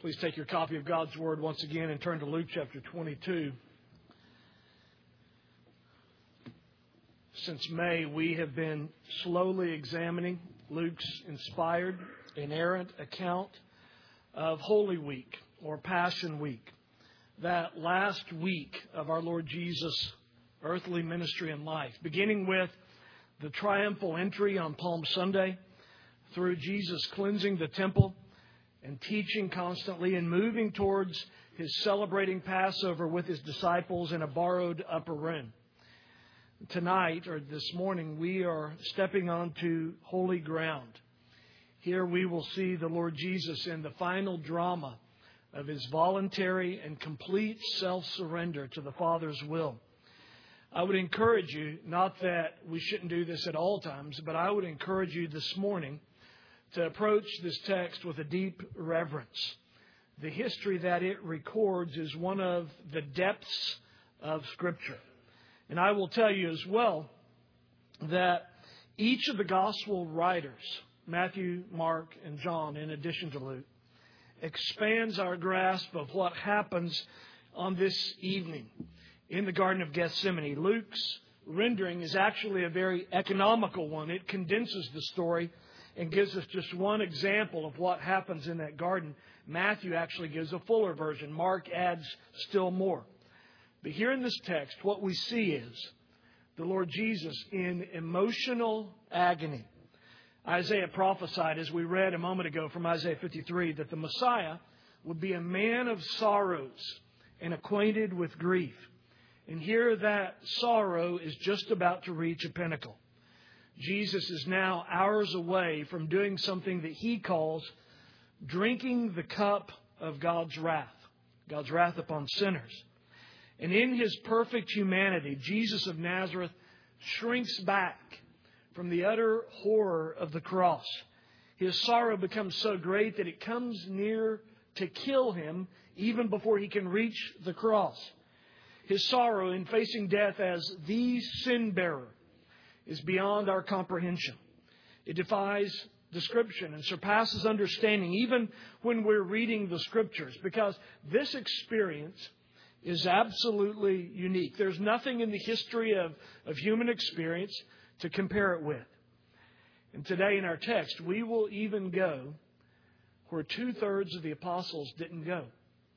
Please take your copy of God's Word once again and turn to Luke chapter 22. Since May, we have been slowly examining Luke's inspired, inerrant account of Holy Week or Passion Week, that last week of our Lord Jesus' earthly ministry and life, beginning with the triumphal entry on Palm Sunday, through Jesus cleansing the temple and teaching constantly and moving towards His celebrating Passover with His disciples in a borrowed upper room. Tonight, or this morning, we are stepping onto holy ground. Here we will see the Lord Jesus in the final drama of His voluntary and complete self-surrender to the Father's will. I would encourage you, not that we shouldn't do this at all times, but I would encourage you this morning to approach this text with a deep reverence. The history that it records is one of the depths of Scripture. And I will tell you as well that each of the gospel writers, Matthew, Mark, and John, in addition to Luke, expands our grasp of what happens on this evening in the Garden of Gethsemane. Luke's rendering is actually a very economical one. It condenses the story and gives us just one example of what happens in that garden. Matthew actually gives a fuller version. Mark adds still more. But here in this text, what we see is the Lord Jesus in emotional agony. Isaiah prophesied, as we read a moment ago from Isaiah 53, that the Messiah would be a man of sorrows and acquainted with grief. And here that sorrow is just about to reach a pinnacle. Jesus is now hours away from doing something that He calls drinking the cup of God's wrath upon sinners. And in His perfect humanity, Jesus of Nazareth shrinks back from the utter horror of the cross. His sorrow becomes so great that it comes near to kill Him even before He can reach the cross. His sorrow in facing death as the sin bearer is beyond our comprehension. It defies description and surpasses understanding, even when we're reading the Scriptures, because this experience is absolutely unique. There's nothing in the history of human experience to compare it with. And today in our text, we will even go where 2/3 of the apostles didn't go.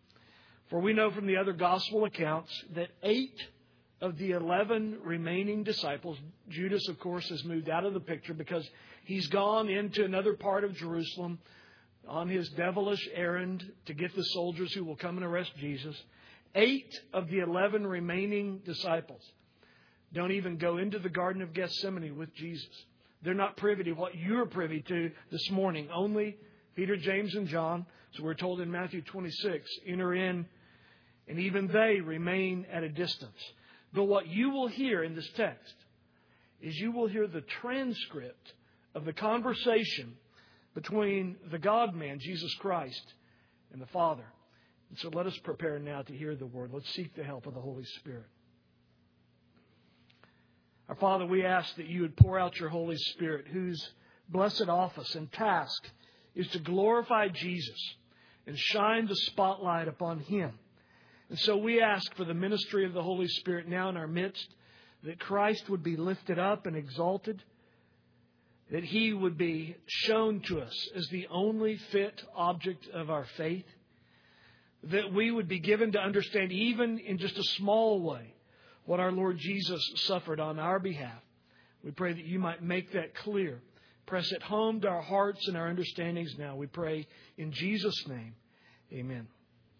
For we know from the other gospel accounts that 8 of the 11 remaining disciples, Judas, of course, has moved out of the picture because he's gone into another part of Jerusalem on his devilish errand to get the soldiers who will come and arrest Jesus. 8 of the 11 remaining disciples don't even go into the Garden of Gethsemane with Jesus. They're not privy to what you're privy to this morning. Only Peter, James, and John, so we're told in Matthew 26, enter in, and even they remain at a distance. But what you will hear in this text is you will hear the transcript of the conversation between the God-man, Jesus Christ, and the Father. And so let us prepare now to hear the Word. Let's seek the help of the Holy Spirit. Our Father, we ask that you would pour out your Holy Spirit, whose blessed office and task is to glorify Jesus and shine the spotlight upon Him. And so we ask for the ministry of the Holy Spirit now in our midst, that Christ would be lifted up and exalted, that He would be shown to us as the only fit object of our faith, that we would be given to understand, even in just a small way, what our Lord Jesus suffered on our behalf. We pray that you might make that clear. Press it home to our hearts and our understandings now. We pray in Jesus' name. Amen.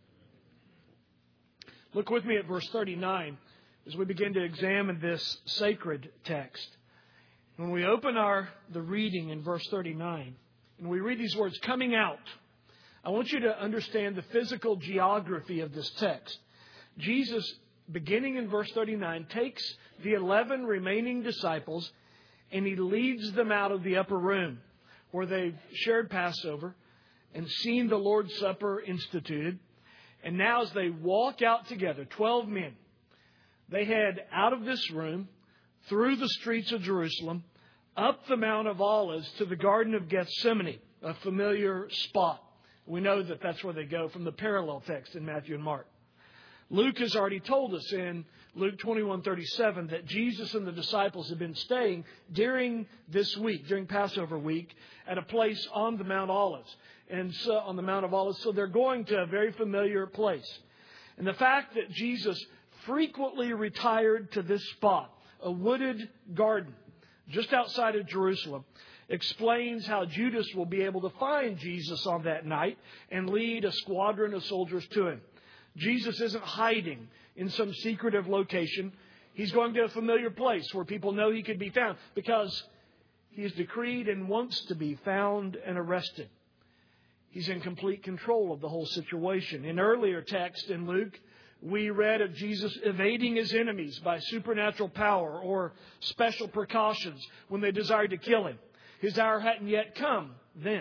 Look with me at verse 39 as we begin to examine this sacred text. When we open the reading in verse 39, and we read these words, coming out, I want you to understand the physical geography of this text. Jesus, beginning in verse 39, takes the 11 remaining disciples and He leads them out of the upper room where they've shared Passover and seen the Lord's Supper instituted. And now as they walk out together, 12 men, they head out of this room, through the streets of Jerusalem, up the Mount of Olives to the Garden of Gethsemane, a familiar spot We know that that's where they go from the parallel text in Matthew and Mark. Luke has already told us in Luke 21:37 that Jesus and the disciples have been staying during this week, during Passover week, at a place on the Mount Olives. And so on the Mount of Olives, so they're going to a very familiar place. And the fact that Jesus frequently retired to this spot, a wooded garden just outside of Jerusalem, explains how Judas will be able to find Jesus on that night and lead a squadron of soldiers to him. Jesus isn't hiding in some secretive location. He's going to a familiar place where people know he could be found because he is decreed and wants to be found and arrested. He's in complete control of the whole situation. In earlier text in Luke, we read of Jesus evading his enemies by supernatural power or special precautions when they desired to kill him. His hour hadn't yet come then.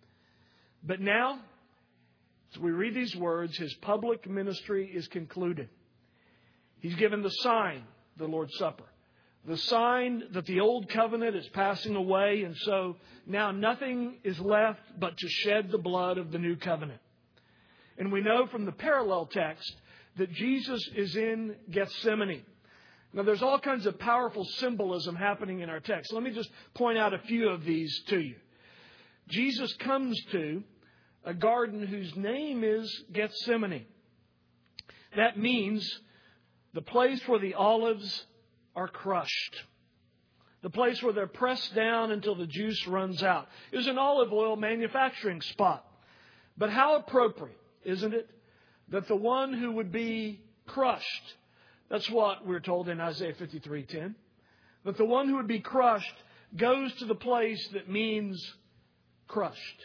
But now, as we read these words, his public ministry is concluded. He's given the sign, the Lord's Supper. The sign that the old covenant is passing away, and so now nothing is left but to shed the blood of the new covenant. And we know from the parallel text that Jesus is in Gethsemane. Now, there's all kinds of powerful symbolism happening in our text. Let me just point out a few of these to you. Jesus comes to a garden whose name is Gethsemane. That means the place where the olives are crushed. The place where they're pressed down until the juice runs out. It was an olive oil manufacturing spot. But how appropriate, isn't it, that the one who would be crushed, that's what we're told in Isaiah 53:10, that the one who would be crushed goes to the place that means crushed.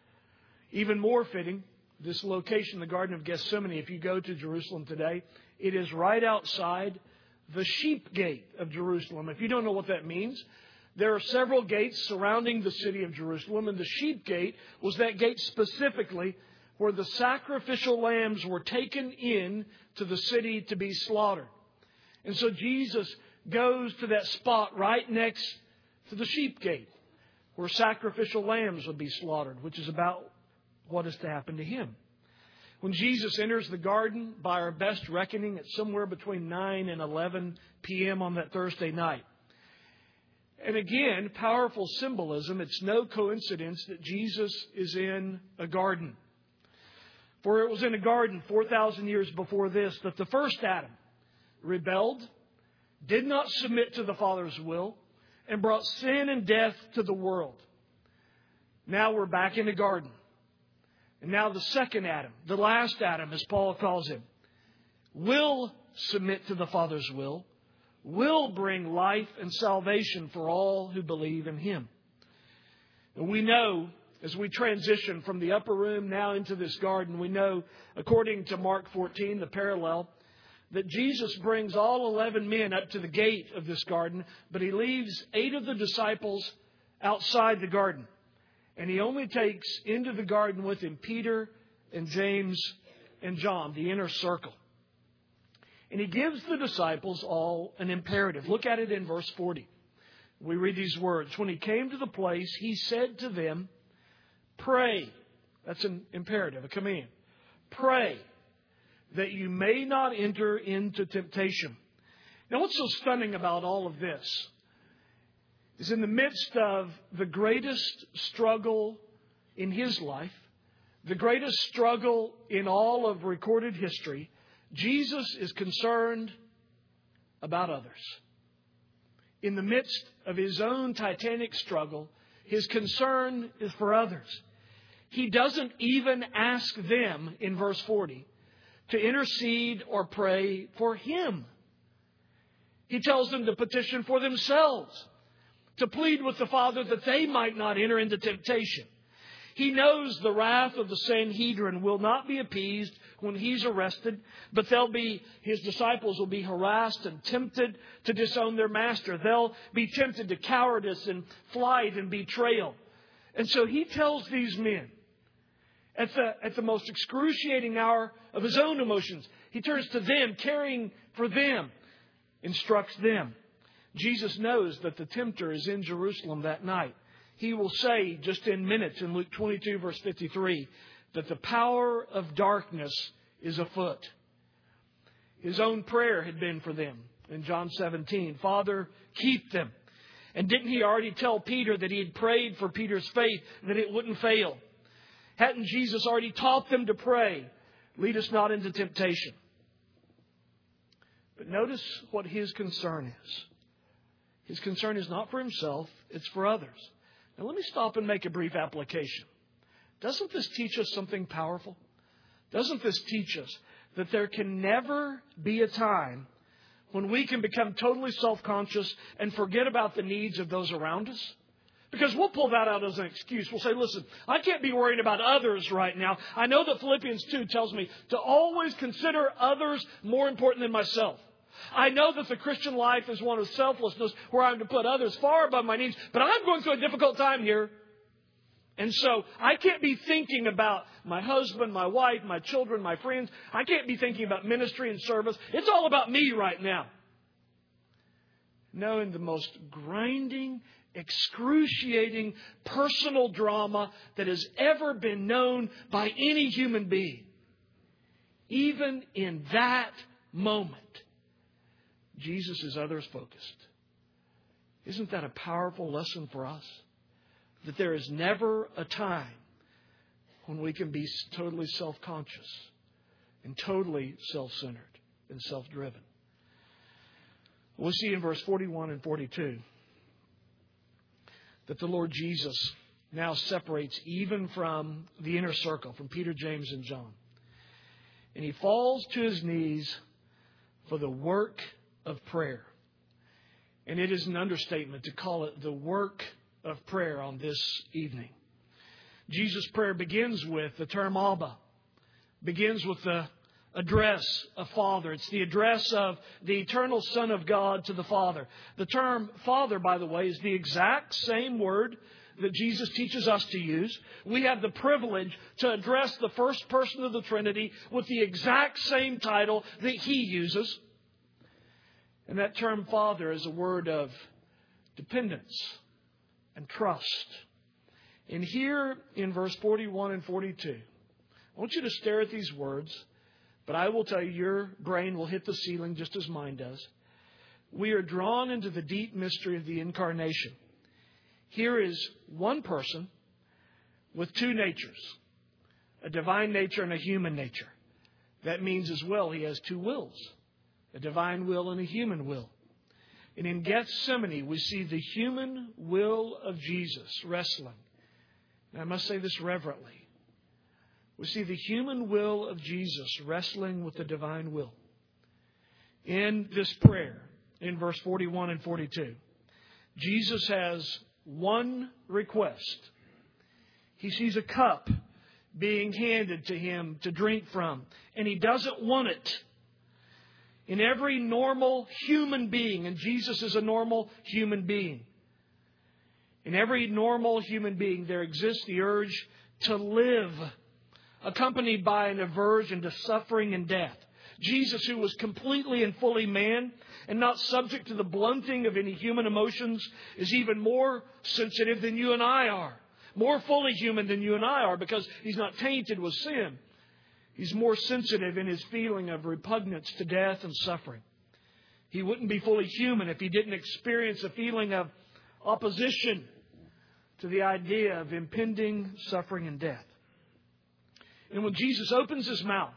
Even more fitting, this location, the Garden of Gethsemane, if you go to Jerusalem today, it is right outside the sheep gate of Jerusalem. If you don't know what that means, there are several gates surrounding the city of Jerusalem, and the sheep gate was that gate specifically where the sacrificial lambs were taken in to the city to be slaughtered. And so Jesus goes to that spot right next to the sheep gate where sacrificial lambs would be slaughtered, which is about what is to happen to him. When Jesus enters the garden, by our best reckoning, it's somewhere between 9 and 11 p.m. on that Thursday night. And again, powerful symbolism. It's no coincidence that Jesus is in a garden. For it was in a garden 4,000 years before this that the first Adam rebelled, did not submit to the Father's will, and brought sin and death to the world. Now we're back in the garden. And now the second Adam, the last Adam, as Paul calls him, will submit to the Father's will bring life and salvation for all who believe in him. And we know, as we transition from the upper room now into this garden, we know, according to Mark 14, the parallel, that Jesus brings all 11 men up to the gate of this garden, but he leaves 8 of the disciples outside the garden. And he only takes into the garden with him Peter and James and John, the inner circle. And he gives the disciples all an imperative. Look at it in verse 40. We read these words. When he came to the place, he said to them, pray. That's an imperative, a command. Pray that you may not enter into temptation. Now, what's so stunning about all of this is in the midst of the greatest struggle in his life, the greatest struggle in all of recorded history, Jesus is concerned about others. In the midst of his own titanic struggle, his concern is for others. He doesn't even ask them, in verse 40, to intercede or pray for him. He tells them to petition for themselves, to plead with the Father that they might not enter into temptation. He knows the wrath of the Sanhedrin will not be appeased when he's arrested, but his disciples will be harassed and tempted to disown their master. They'll be tempted to cowardice and flight and betrayal. And so he tells these men, at the most excruciating hour of his own emotions, he turns to them, caring for them, instructs them. Jesus knows that the tempter is in Jerusalem that night. He will say just in minutes in Luke 22, verse 53, that the power of darkness is afoot. His own prayer had been for them in John 17. Father, keep them. And didn't he already tell Peter that he had prayed for Peter's faith, that it wouldn't fail? Hadn't Jesus already taught them to pray, lead us not into temptation? But notice what his concern is. His concern is not for himself, it's for others. Now let me stop and make a brief application. Doesn't this teach us something powerful? Doesn't this teach us that there can never be a time when we can become totally self-conscious and forget about the needs of those around us? Because we'll pull that out as an excuse. We'll say, listen, I can't be worried about others right now. I know that Philippians 2 tells me to always consider others more important than myself. I know that the Christian life is one of selflessness where I'm to put others far above my needs, but I'm going through a difficult time here. And so I can't be thinking about my husband, my wife, my children, my friends. I can't be thinking about ministry and service. It's all about me right now. No, in the most grinding, excruciating personal drama that has ever been known by any human being, even in that moment, Jesus is others focused. Isn't that a powerful lesson for us? That there is never a time when we can be totally self-conscious and totally self-centered and self-driven. We'll see in verse 41 and 42 that the Lord Jesus now separates even from the inner circle, from Peter, James, and John. And he falls to his knees for the work of prayer. And it is an understatement to call it the work of prayer on this evening. Jesus' prayer begins with the term Abba, begins with the address of Father. It's the address of the eternal Son of God to the Father. The term Father, by the way, is the exact same word that Jesus teaches us to use. We have the privilege to address the first person of the Trinity with the exact same title that He uses. And that term Father is a word of dependence and trust. And here in verse 41 and 42, I want you to stare at these words, but I will tell you, your brain will hit the ceiling just as mine does. We are drawn into the deep mystery of the incarnation. Here is one person with two natures, a divine nature and a human nature. That means as well he has two wills, a divine will and a human will. And in Gethsemane, we see the human will of Jesus wrestling. And I must say this reverently. We see the human will of Jesus wrestling with the divine will. In this prayer, in verse 41 and 42, Jesus has one request. He sees a cup being handed to him to drink from, and he doesn't want it. In every normal human being, and Jesus is a normal human being, in every normal human being there exists the urge to live, accompanied by an aversion to suffering and death. Jesus, who was completely and fully man and not subject to the blunting of any human emotions, is even more sensitive than you and I are. More fully human than you and I are, because He's not tainted with sin. He's more sensitive in His feeling of repugnance to death and suffering. He wouldn't be fully human if He didn't experience a feeling of opposition to the idea of impending suffering and death. And when Jesus opens His mouth,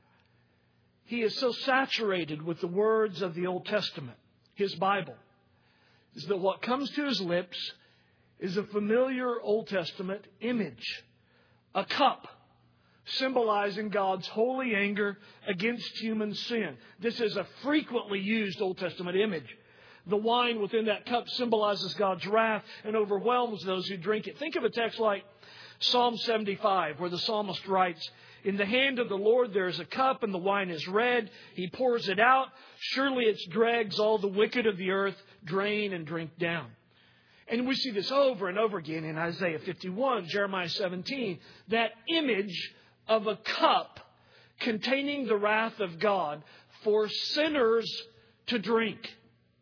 He is so saturated with the words of the Old Testament, His Bible, is that what comes to His lips is a familiar Old Testament image, a cup symbolizing God's holy anger against human sin. This is a frequently used Old Testament image. The wine within that cup symbolizes God's wrath and overwhelms those who drink it. Think of a text like Psalm 75, where the psalmist writes, "In the hand of the Lord there is a cup, and the wine is red. He pours it out. Surely its dregs all the wicked of the earth drain and drink down." And we see this over and over again in Isaiah 51, Jeremiah 17, that image of a cup containing the wrath of God for sinners to drink.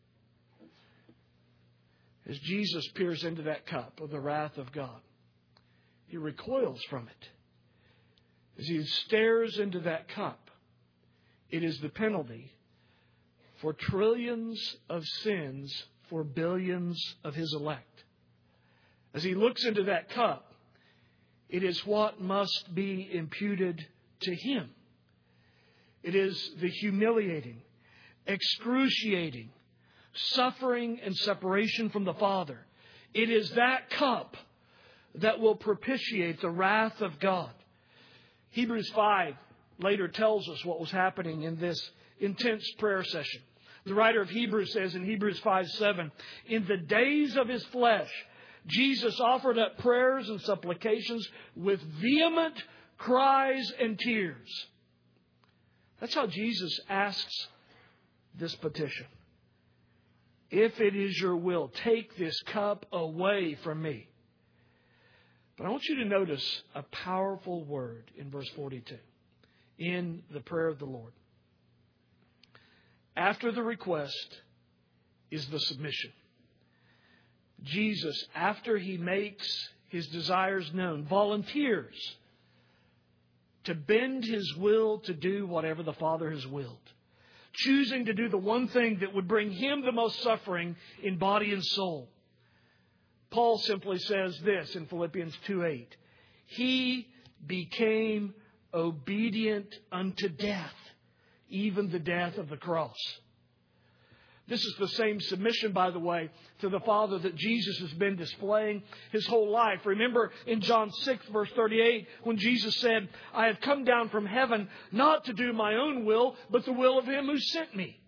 As Jesus peers into that cup of the wrath of God, He recoils from it. As he stares into that cup, it is the penalty for trillions of sins for billions of his elect. As he looks into that cup, it is what must be imputed to him. It is the humiliating, excruciating suffering and separation from the Father. It is that cup that will propitiate the wrath of God. Hebrews 5 later tells us what was happening in this intense prayer session. The writer of Hebrews says in Hebrews 5:7, in the days of his flesh, Jesus offered up prayers and supplications with vehement cries and tears. That's how Jesus asks this petition. If it is your will, take this cup away from me. But I want you to notice a powerful word in verse 42 in the prayer of the Lord. After the request is the submission. Jesus, after he makes his desires known, volunteers to bend his will to do whatever the Father has willed, choosing to do the one thing that would bring him the most suffering in body and soul. Paul simply says this in Philippians 2:8. He became obedient unto death, even the death of the cross. This is the same submission, by the way, to the Father that Jesus has been displaying his whole life. Remember in John 6, verse 38, when Jesus said, I have come down from heaven not to do my own will, but the will of him who sent me.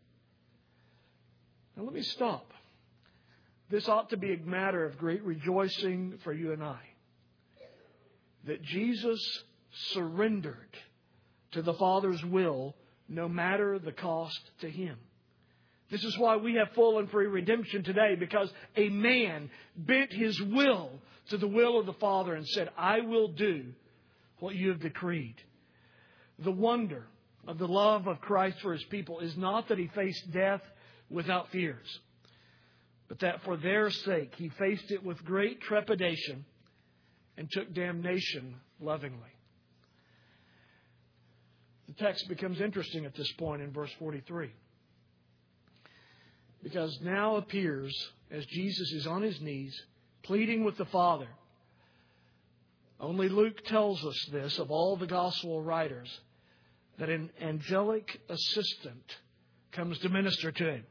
Now let me stop. This ought to be a matter of great rejoicing for you and I. That Jesus surrendered to the Father's will, no matter the cost to him. This is why we have full and free redemption today, because a man bent his will to the will of the Father and said, I will do what you have decreed. The wonder of the love of Christ for his people is not that he faced death without fears, but that for their sake he faced it with great trepidation and took damnation lovingly. The text becomes interesting at this point in verse 43. Because now appears, as Jesus is on his knees, pleading with the Father. Only Luke tells us this of all the gospel writers, that an angelic assistant comes to minister to him.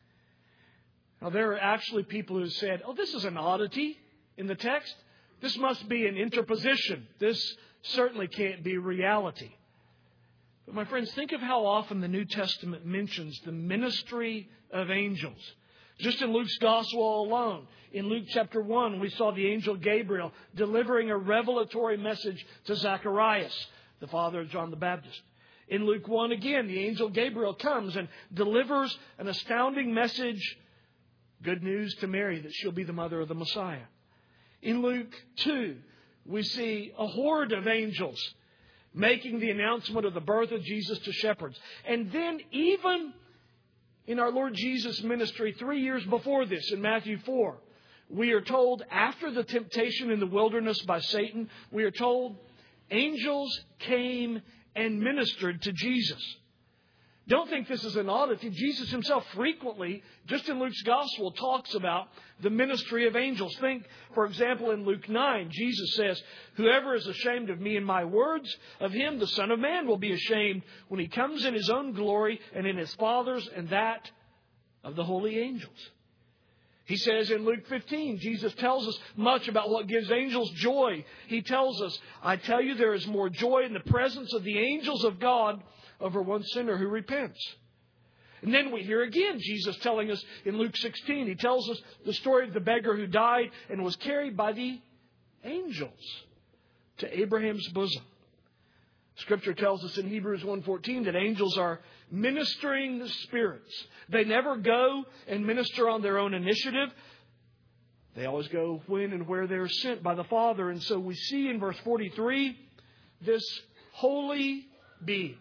Now, there are actually people who said, this is an oddity in the text. This must be an interposition. This certainly can't be reality. But my friends, think of how often the New Testament mentions the ministry of angels. Just in Luke's Gospel alone, in Luke chapter 1, we saw the angel Gabriel delivering a revelatory message to Zacharias, the father of John the Baptist. In Luke 1 again, the angel Gabriel comes and delivers an astounding message, good news to Mary that she'll be the mother of the Messiah. In Luke 2, we see a horde of angels making the announcement of the birth of Jesus to shepherds. And then even in our Lord Jesus' ministry 3 years before this, in Matthew 4, we are told after the temptation in the wilderness by Satan, we are told angels came and ministered to Jesus. Don't think this is an oddity. Jesus himself frequently, just in Luke's Gospel, talks about the ministry of angels. Think, for example, in Luke 9, Jesus says, whoever is ashamed of me and my words, of him the Son of Man will be ashamed when he comes in his own glory and in his Father's and that of the holy angels. He says in Luke 15, Jesus tells us much about what gives angels joy. He tells us, I tell you, there is more joy in the presence of the angels of God over one sinner who repents. And then we hear again Jesus telling us in Luke 16, he tells us the story of the beggar who died and was carried by the angels to Abraham's bosom. Scripture tells us in Hebrews 1:14 that angels are ministering spirits. They never go and minister on their own initiative. They always go when and where they're sent by the Father. And so we see in verse 43 this holy being,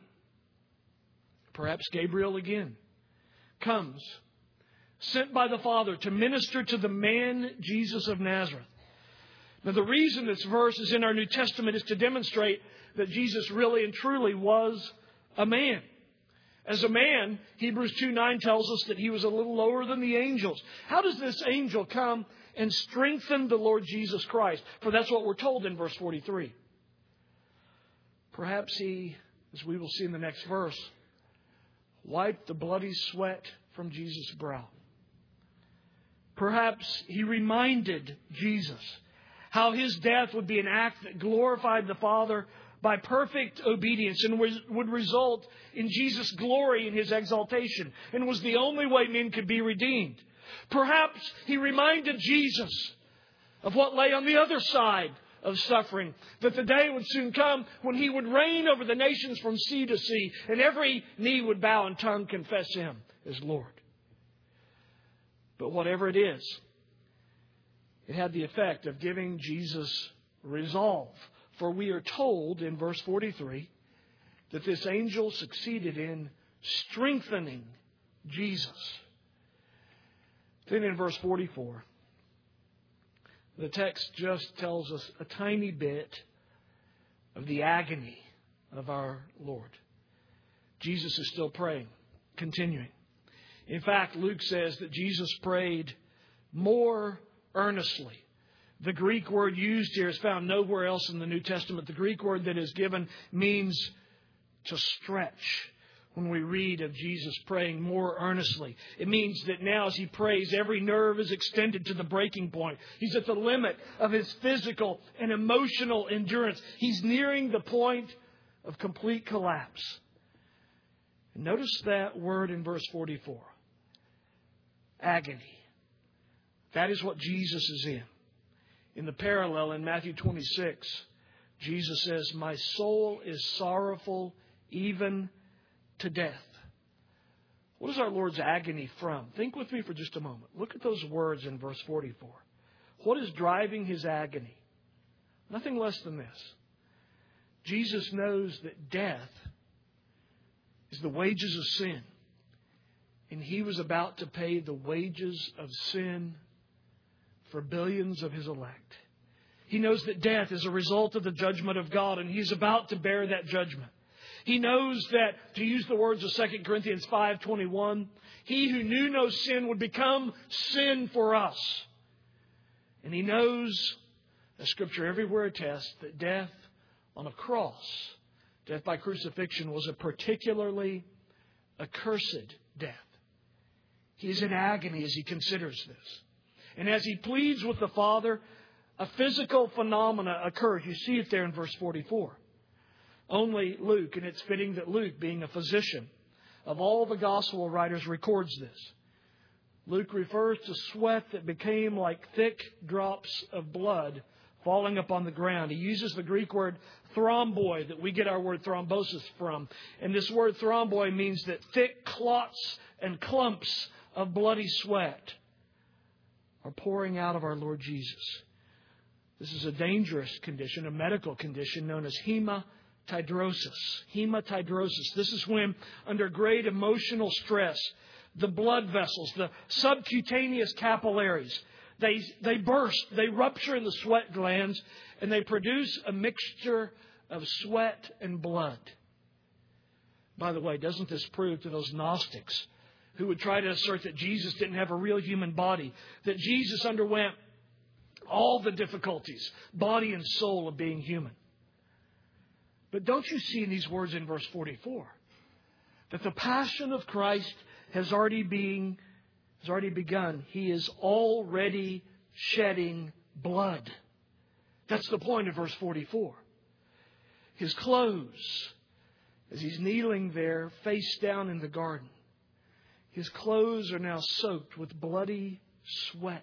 perhaps Gabriel again, comes, sent by the Father to minister to the man Jesus of Nazareth, Now, the reason this verse is in our New Testament is to demonstrate that Jesus really and truly was a man. As a man, Hebrews 2:9 tells us that he was a little lower than the angels. How does this angel come and strengthen the Lord Jesus Christ? For that's what we're told in verse 43. Perhaps he, as we will see in the next verse, wiped the bloody sweat from Jesus' brow. Perhaps he reminded Jesus how his death would be an act that glorified the Father by perfect obedience and would result in Jesus' glory and his exaltation, and was the only way men could be redeemed. Perhaps he reminded Jesus of what lay on the other side of suffering, that the day would soon come when he would reign over the nations from sea to sea, and every knee would bow and tongue confess him as Lord. But whatever it is, it had the effect of giving Jesus resolve. For we are told in verse 43 that this angel succeeded in strengthening Jesus. Then in verse 44, the text just tells us a tiny bit of the agony of our Lord. Jesus is still praying, continuing. In fact, Luke says that Jesus prayed more earnestly. The Greek word used here is found nowhere else in the New Testament. The Greek word that is given means to stretch. When we read of Jesus praying more earnestly, it means that now as he prays, every nerve is extended to the breaking point. He's at the limit of his physical and emotional endurance. He's nearing the point of complete collapse. And notice that word in verse 44. Agony. That is what Jesus is in. In the parallel in Matthew 26, Jesus says, "My soul is sorrowful even to death." What is our Lord's agony from? Think with me for just a moment. Look at those words in verse 44. What is driving his agony? Nothing less than this. Jesus knows that death is the wages of sin. And he was about to pay the wages of sin for billions of his elect. He knows that death is a result of the judgment of God, and he's about to bear that judgment. He knows that, to use the words of 2 Corinthians 5:21, he who knew no sin would become sin for us. And he knows, as Scripture everywhere attests, that death on a cross, death by crucifixion, was a particularly accursed death. He is in agony as he considers this. And as he pleads with the Father, a physical phenomena occurs. You see it there in verse 44. Only Luke, and it's fitting that Luke, being a physician, of all the gospel writers, records this. Luke refers to sweat that became like thick drops of blood falling upon the ground. He uses the Greek word thromboi, that we get our word thrombosis from. And this word thromboi means that thick clots and clumps of bloody sweat are pouring out of our Lord Jesus. This is a dangerous condition, a medical condition known as hematidrosis. Hematidrosis. This is when, under great emotional stress, the blood vessels, the subcutaneous capillaries, they burst, they rupture in the sweat glands, and they produce a mixture of sweat and blood. By the way, doesn't this prove to those Gnostics who would try to assert that Jesus didn't have a real human body, that Jesus underwent all the difficulties, body and soul, of being human? But don't you see in these words in verse 44 that the passion of Christ has already begun? He is already shedding blood. That's the point of verse 44. His clothes, as he's kneeling there face down in the garden, his clothes are now soaked with bloody sweat.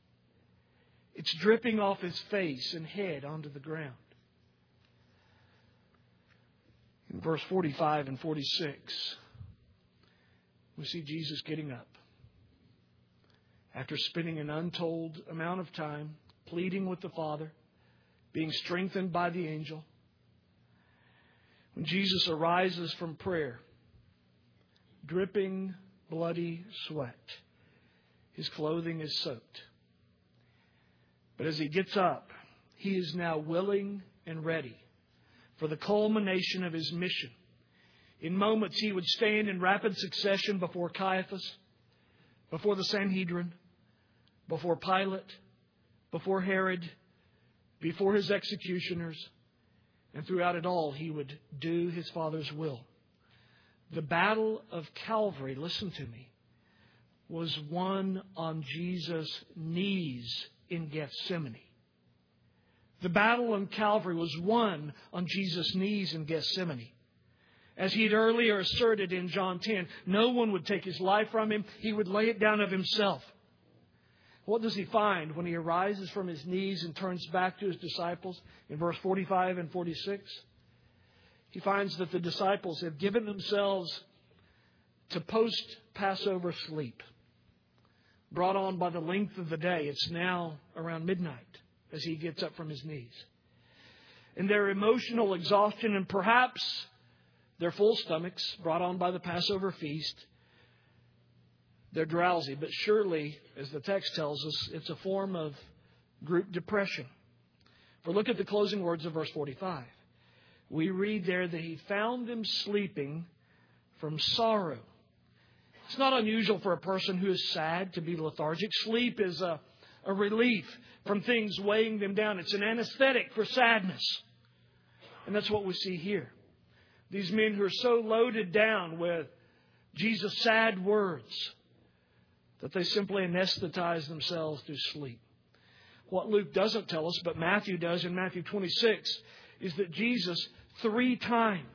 It's dripping off his face and head onto the ground. In verse 45 and 46, we see Jesus getting up. After spending an untold amount of time pleading with the Father, being strengthened by the angel, when Jesus arises from prayer, dripping bloody sweat, his clothing is soaked. But as he gets up he is now willing and ready for the culmination of his mission. In moments, he would stand in rapid succession before Caiaphas, before the Sanhedrin, before Pilate, before Herod, before his executioners, and throughout it all, he would do his Father's will. The battle of Calvary, listen to me, was won on Jesus' knees in Gethsemane. The battle on Calvary was won on Jesus' knees in Gethsemane. As he had earlier asserted in John 10, no one would take his life from him. He would lay it down of himself. What does he find when he arises from his knees and turns back to his disciples in verse 45 and 46? He finds that the disciples have given themselves to post-Passover sleep, brought on by the length of the day. It's now around midnight as he gets up from his knees. And their emotional exhaustion and perhaps their full stomachs, brought on by the Passover feast, they're drowsy. But surely, as the text tells us, it's a form of group depression. For look at the closing words of verse 45. We read there that he found them sleeping from sorrow. It's not unusual for a person who is sad to be lethargic. Sleep is a relief from things weighing them down. It's an anesthetic for sadness. And that's what we see here. These men who are so loaded down with Jesus' sad words that they simply anesthetize themselves through sleep. What Luke doesn't tell us, but Matthew does in Matthew 26, is that Jesus three times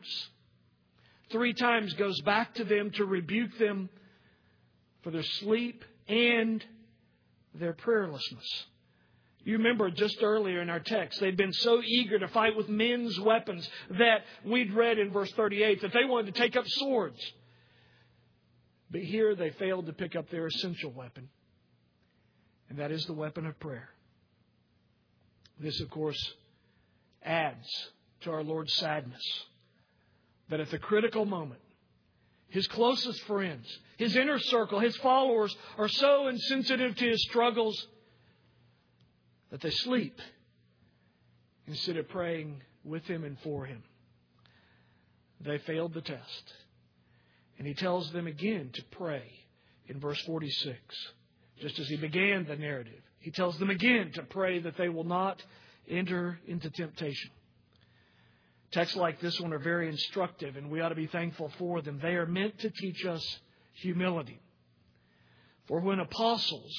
goes back to them to rebuke them for their sleep and their prayerlessness. You remember just earlier in our text, they'd been so eager to fight with men's weapons that we'd read in verse 38 that they wanted to take up swords. But here they failed to pick up their essential weapon, and that is the weapon of prayer. This, of course, adds to our Lord's sadness that at the critical moment, His closest friends, His inner circle, His followers are so insensitive to His struggles that they sleep instead of praying with Him and for Him. They failed the test. And He tells them again to pray in verse 46. Just as He began the narrative, He tells them again to pray that they will not enter into temptation. Texts like this one are very instructive, and we ought to be thankful for them. They are meant to teach us humility. For when apostles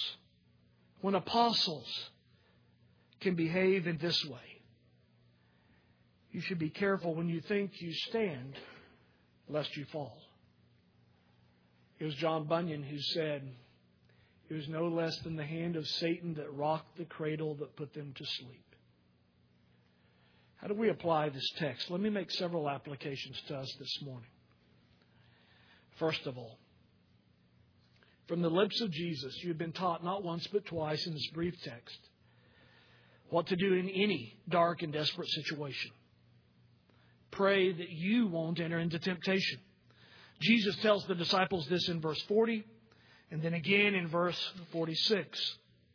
can behave in this way, you should be careful when you think you stand, lest you fall. It was John Bunyan who said, it was no less than the hand of Satan that rocked the cradle that put them to sleep. How do we apply this text? Let me make several applications to us this morning. First of all, from the lips of Jesus, you've been taught not once but twice in this brief text what to do in any dark and desperate situation. Pray that you won't enter into temptation. Jesus tells the disciples this in verse 40 and then again in verse 46.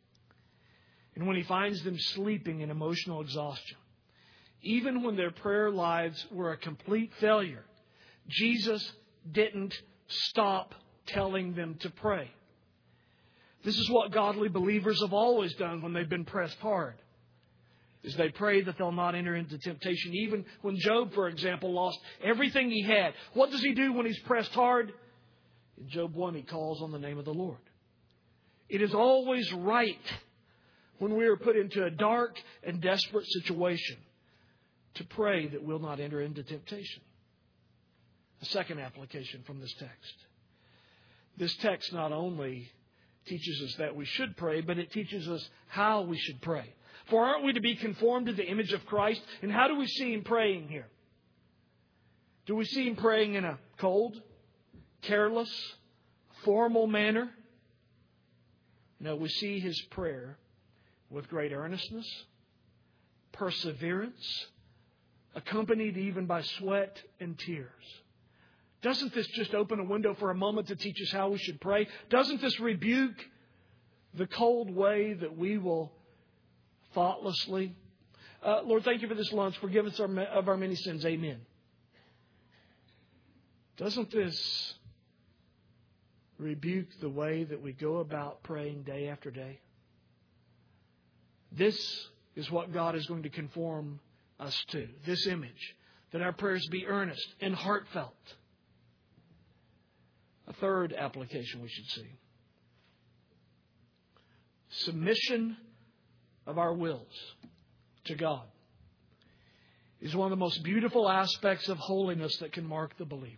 And when He finds them sleeping in emotional exhaustion, even when their prayer lives were a complete failure, Jesus didn't stop telling them to pray. This is what godly believers have always done when they've been pressed hard, is they pray that they'll not enter into temptation. Even when Job, for example, lost everything he had, what does he do when he's pressed hard? In Job 1, he calls on the name of the Lord. It is always right when we are put into a dark and desperate situation to pray that we'll not enter into temptation. A second application from this text. This text not only teaches us that we should pray, but it teaches us how we should pray. For aren't we to be conformed to the image of Christ? And how do we see Him praying here? Do we see Him praying in a cold, careless, formal manner? No, we see His prayer with great earnestness, perseverance, accompanied even by sweat and tears. Doesn't this just open a window for a moment to teach us how we should pray? Doesn't this rebuke the cold way that we will thoughtlessly, Lord, thank you for this lunch. Forgive us of our many sins. Amen. Doesn't this rebuke the way that we go about praying day after day? This is what God is going to conform us to. This image. That our prayers be earnest and heartfelt. A third application we should see. Submission of our wills to God is one of the most beautiful aspects of holiness that can mark the believer.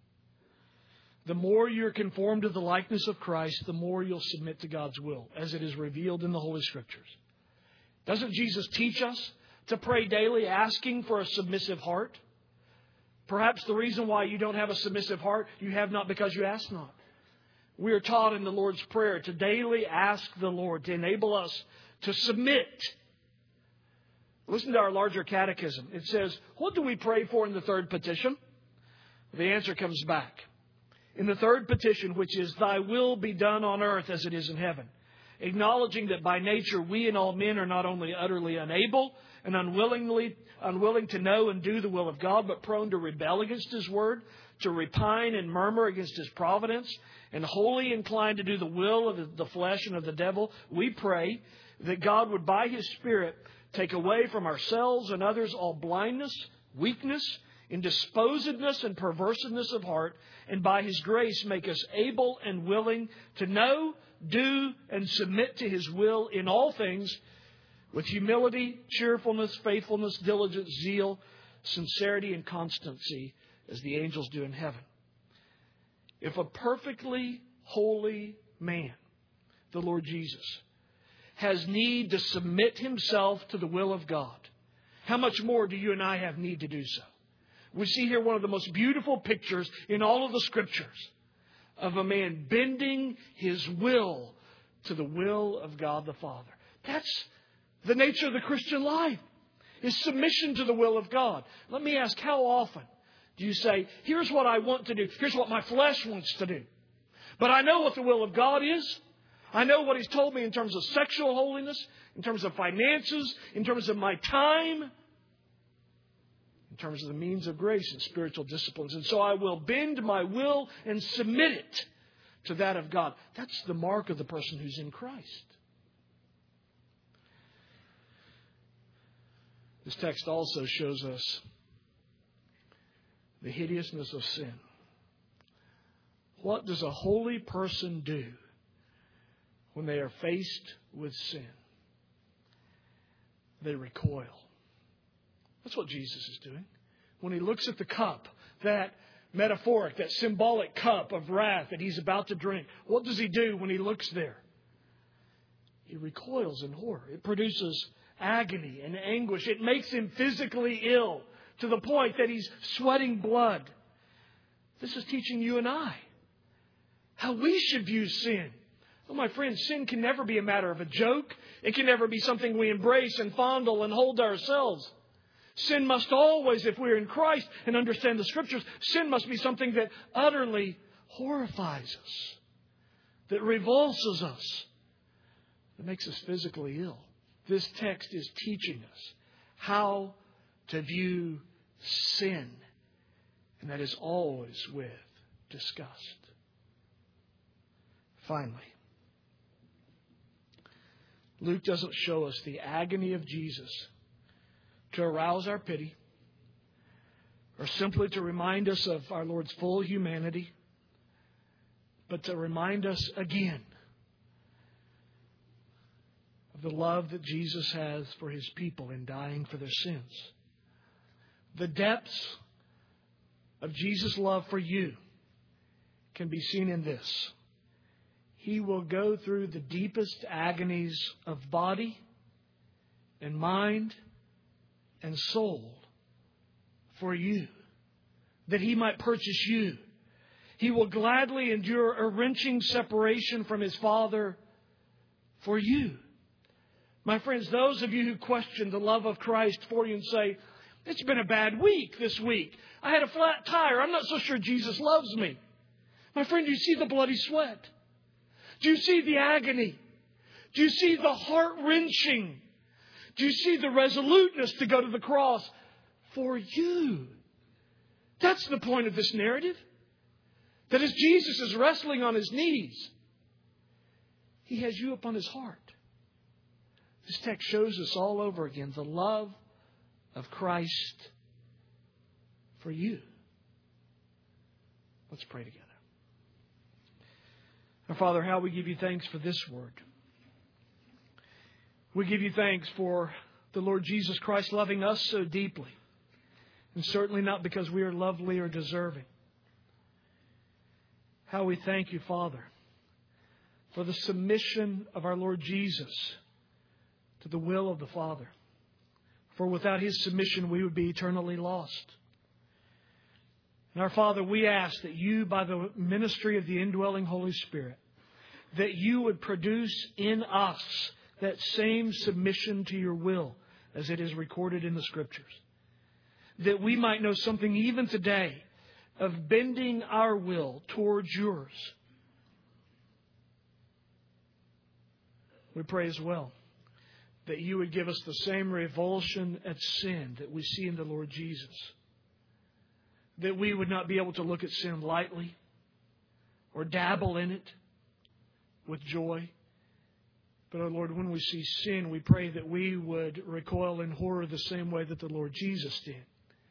The more you're conformed to the likeness of Christ, the more you'll submit to God's will, as it is revealed in the Holy Scriptures. Doesn't Jesus teach us to pray daily asking for a submissive heart? Perhaps the reason why you don't have a submissive heart, you have not because you ask not. We are taught in the Lord's Prayer to daily ask the Lord to enable us to submit. Listen to our larger catechism. It says, what do we pray for in the third petition? The answer comes back. In the third petition, which is, Thy will be done on earth as it is in heaven. Acknowledging that by nature we and all men are not only utterly unable and unwilling to know and do the will of God, but prone to rebel against His word, to repine and murmur against His providence, and wholly inclined to do the will of the flesh and of the devil, we pray that God would by His Spirit take away from ourselves and others all blindness, weakness, indisposedness and perverseness of heart, and by His grace make us able and willing to know, do, and submit to His will in all things with humility, cheerfulness, faithfulness, diligence, zeal, sincerity, and constancy, as the angels do in heaven. If a perfectly holy man, the Lord Jesus, has need to submit himself to the will of God, how much more do you and I have need to do so? We see here one of the most beautiful pictures in all of the Scriptures of a man bending his will to the will of God the Father. That's the nature of the Christian life, is submission to the will of God. Let me ask, how often do you say, here's what I want to do, here's what my flesh wants to do, but I know what the will of God is. I know what He's told me in terms of sexual holiness, in terms of finances, in terms of my time, in terms of the means of grace and spiritual disciplines. And so I will bend my will and submit it to that of God. That's the mark of the person who's in Christ. This text also shows us the hideousness of sin. What does a holy person do when they are faced with sin? They recoil. That's what Jesus is doing. When He looks at the cup, that metaphoric, that symbolic cup of wrath that He's about to drink, what does He do when He looks there? He recoils in horror. It produces agony and anguish. It makes Him physically ill to the point that He's sweating blood. This is teaching you and I how we should view sin. Oh, my friends, sin can never be a matter of a joke. It can never be something we embrace and fondle and hold to ourselves. Sin must always, if we're in Christ and understand the Scriptures, sin must be something that utterly horrifies us, that revulses us, that makes us physically ill. This text is teaching us how to view sin, and that is always with disgust. Finally, Luke doesn't show us the agony of Jesus to arouse our pity or simply to remind us of our Lord's full humanity, but to remind us again of the love that Jesus has for His people in dying for their sins. The depths of Jesus' love for you can be seen in this. He will go through the deepest agonies of body and mind and soul for you, that He might purchase you. He will gladly endure a wrenching separation from His Father for you. My friends, those of you who question the love of Christ for you and say, it's been a bad week this week. I had a flat tire. I'm not so sure Jesus loves me. My friend, do you see the bloody sweat? Do you see the agony? Do you see the heart-wrenching? Do you see the resoluteness to go to the cross for you? That's the point of this narrative. That as Jesus is wrestling on His knees, He has you upon His heart. This text shows us all over again the love of Christ for you. Let's pray together. Our Father, how we give you thanks for this word. We give you thanks for the Lord Jesus Christ loving us so deeply. And certainly not because we are lovely or deserving. How we thank you, Father, for the submission of our Lord Jesus to the will of the Father. For without His submission, we would be eternally lost. And our Father, we ask that you, by the ministry of the indwelling Holy Spirit, that you would produce in us that same submission to your will as it is recorded in the Scriptures. That we might know something even today of bending our will towards yours. We pray as well that you would give us the same revulsion at sin that we see in the Lord Jesus. That we would not be able to look at sin lightly or dabble in it with joy. But, our Lord, when we see sin, we pray that we would recoil in horror the same way that the Lord Jesus did.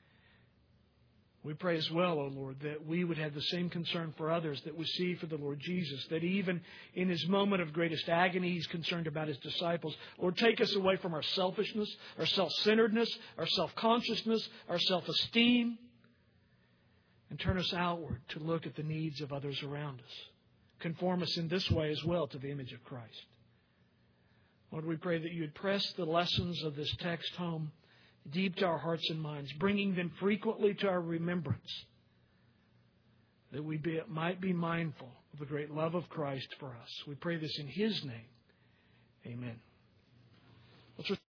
We pray as well, O Lord, that we would have the same concern for others that we see for the Lord Jesus, that even in His moment of greatest agony, He's concerned about His disciples. Lord, take us away from our selfishness, our self-centeredness, our self-consciousness, our self-esteem, and turn us outward to look at the needs of others around us. Conform us in this way as well to the image of Christ. Lord, we pray that you would press the lessons of this text home deep to our hearts and minds, bringing them frequently to our remembrance, that we might be mindful of the great love of Christ for us. We pray this in His name. Amen. Let's